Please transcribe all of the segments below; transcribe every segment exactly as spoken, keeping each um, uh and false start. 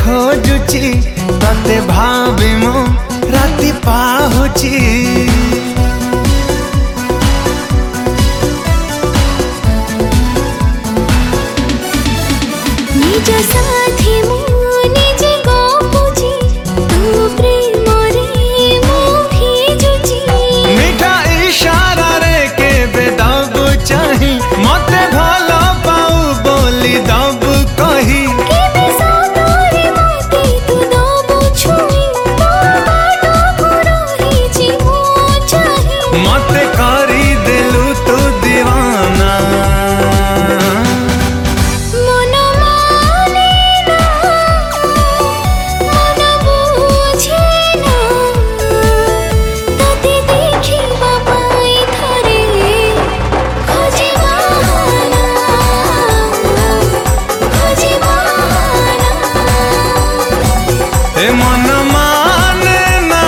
खोजुची तते भाभी मो राति पाहुची। निज साथी मु निज गपुची तू प्रेम रे मु भिजुची। मीठा इशारा रे के बेदब चाही मते भलो पाऊ बोली दब कही। मते करी दिलु तू दीवाना मन माने ना मन बुझे ना तते देखिबा पाई थरे खोजे बहाना खोजे बहाना। ए मन माने ना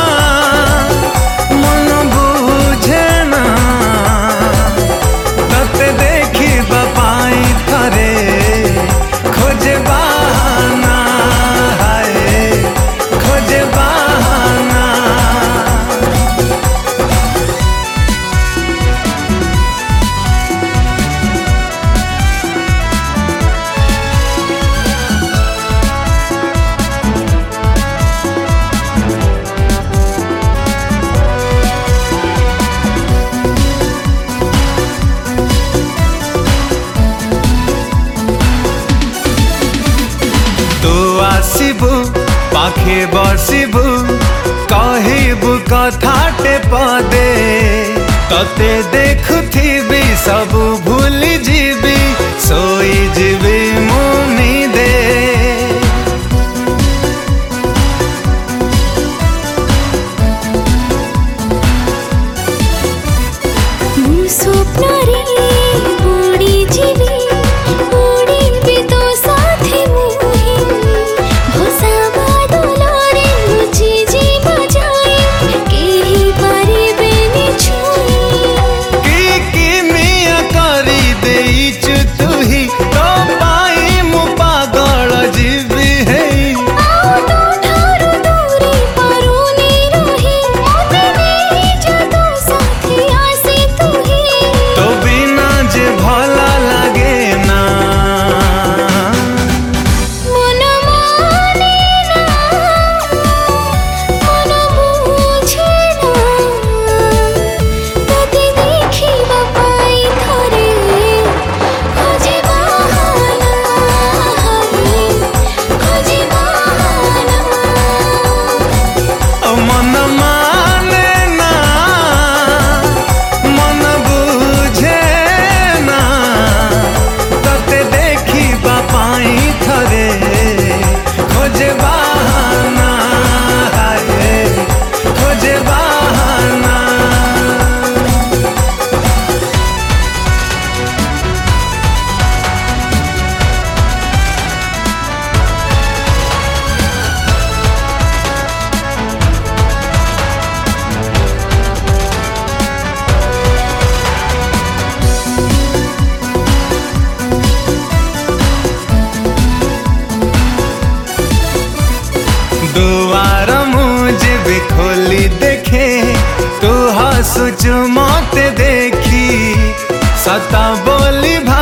मन बुझे ना तते देखी पाई थरे खोजे बहाना हाय खोजे बहाना। तू आसिबु पाखे बसिबु कहिबु कथाटे पदे तते देखुथिबी सबु भूली जीवी सोई जीवी मुनि दे। मु स्वप्न रे उड़ी जीवी उड़ी भी तो साथी मुही भोसा बादल रे मुझे जीवा जाए केही पारिबे नि छुई। की की मिया करी देइचु तुही तो पाई मु पागल जीवी है। आओ तो ठारू दूरी पारुनी रही मते मेरी जतो साथी आसे तुही। तो बिना जे भला लागे ना मन माने ना मन बुझे ना तते देखिबा पाई थरे खोजे बहाना हाय खोजे बहाना। ओ मन माने ना मन बुझे ना तते देखी पाई थरे खोजे बहाना हाय खोजे बहाना। दुआर मुझे भी खोली देखे तू हंसुचु मत देखी सता बोली भा